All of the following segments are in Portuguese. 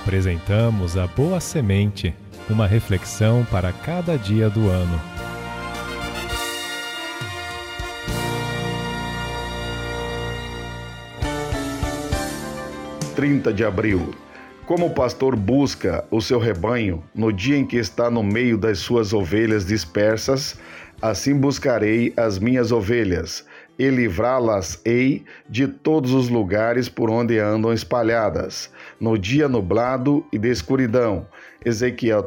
Apresentamos a Boa Semente, uma reflexão para cada dia do ano. De abril. Como o pastor busca o seu rebanho no dia em que está no meio das suas ovelhas dispersas, assim buscarei as minhas ovelhas e livrá-las-ei de todos os lugares por onde andam espalhadas, no dia nublado e de escuridão. Ezequiel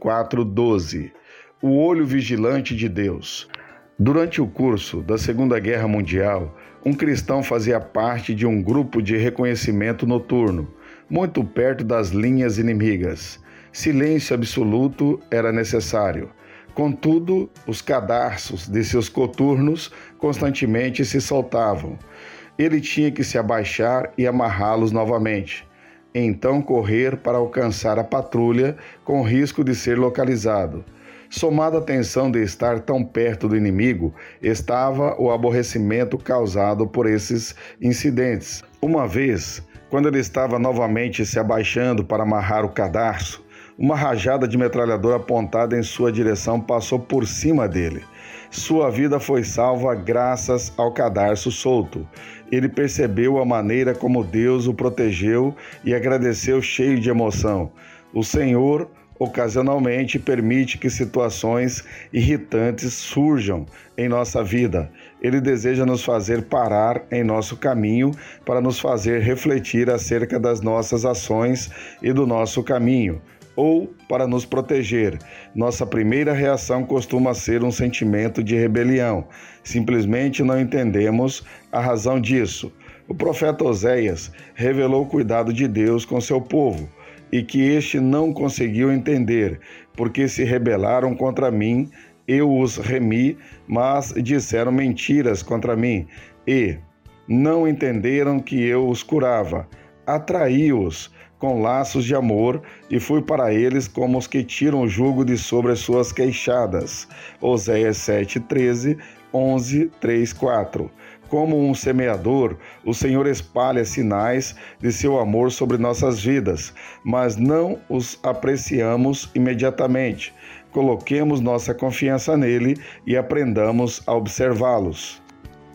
34:12. O olho vigilante de Deus. Durante o curso da Segunda Guerra Mundial, um cristão fazia parte de um grupo de reconhecimento noturno, muito perto das linhas inimigas. Silêncio absoluto era necessário. Contudo, os cadarços de seus coturnos constantemente se soltavam. Ele tinha que se abaixar e amarrá-los novamente. Então correr para alcançar a patrulha com risco de ser localizado. Somada à tensão de estar tão perto do inimigo, estava o aborrecimento causado por esses incidentes. Uma vez, quando ele estava novamente se abaixando para amarrar o cadarço, uma rajada de metralhadora apontada em sua direção passou por cima dele. Sua vida foi salva graças ao cadarço solto. Ele percebeu a maneira como Deus o protegeu e agradeceu cheio de emoção. O Senhor ocasionalmente permite que situações irritantes surjam em nossa vida. Ele deseja nos fazer parar em nosso caminho para nos fazer refletir acerca das nossas ações e do nosso caminho, ou para nos proteger. Nossa primeira reação costuma ser um sentimento de rebelião. Simplesmente não entendemos a razão disso. O profeta Oséias revelou o cuidado de Deus com seu povo, e que este não conseguiu entender, porque se rebelaram contra mim, eu os remi, mas disseram mentiras contra mim, e não entenderam que eu os curava. Atraí-os com laços de amor, e fui para eles como os que tiram o jugo de sobre as suas queixadas. Oséias 7:13, 11, 3, 4. Como um semeador, o Senhor espalha sinais de seu amor sobre nossas vidas, mas não os apreciamos imediatamente. Coloquemos nossa confiança nele e aprendamos a observá-los.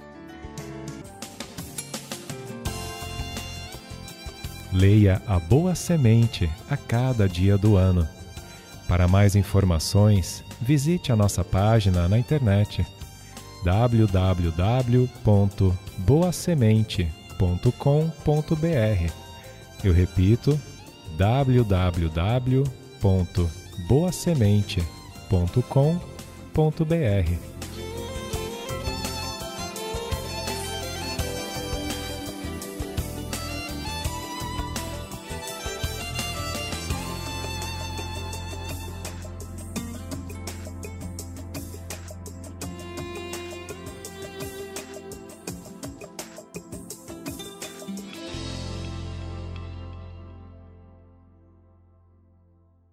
Leia a Boa Semente a cada dia do ano. Para mais informações, visite a nossa página na internet www.boasemente.com.br. Eu repito, www.boasemente.com.br.